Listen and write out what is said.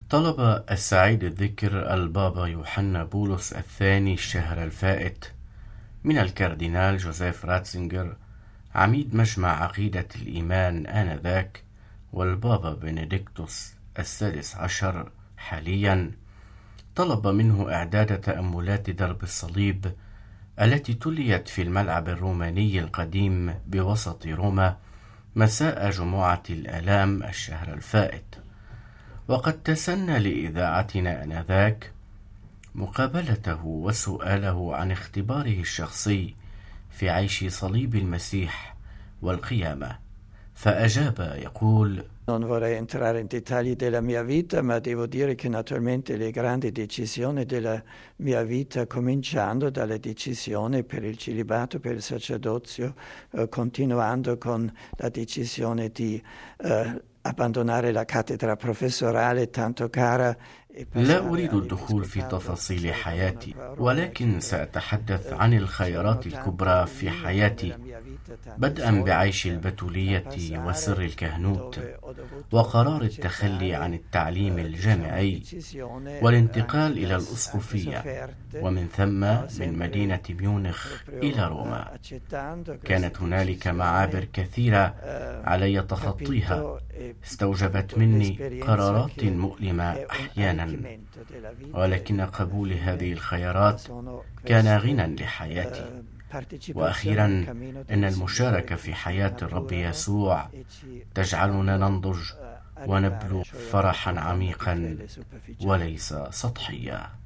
طلب السعيد الذكر البابا يوحنا بولس الثاني الشهر الفائت من الكاردينال جوزيف راتزينجر عميد مجمع عقيدة الإيمان آنذاك والبابا بنديكتوس السادس عشر حاليا، طلب منه إعداد تأملات درب الصليب التي تليت في الملعب الروماني القديم بوسط روما مساء جمعة الآلام الشهر الفائت. وقد تسنى لإذاعتنا آنذاك مقابلته وسؤاله عن اختباره الشخصي في عيش صليب المسيح والقيامة، فأجاب يقول: Non vorrei entrare in dettagli della mia vita, ma devo dire che naturalmente le grandi decisioni della mia vita, cominciando dalla decisione per il celibato, per il sacerdozio, continuando con la decisione di abbandonare la cattedra professorale tanto cara. لا أريد الدخول في تفاصيل حياتي، ولكن سأتحدث عن الخيرات الكبرى في حياتي، بدءا بعيش البتولية وسر الكهنوت وقرار التخلي عن التعليم الجامعي والانتقال إلى الأسقفية، ومن ثم من مدينة ميونخ إلى روما. كانت هنالك معابر كثيرة علي تخطيها، استوجبت مني قرارات مؤلمة أحيانا، ولكن قبول هذه الخيارات كان غنى لحياتي. وأخيرا، إن المشاركة في حياة الرب يسوع تجعلنا ننضج ونبلغ فرحا عميقا وليس سطحيا.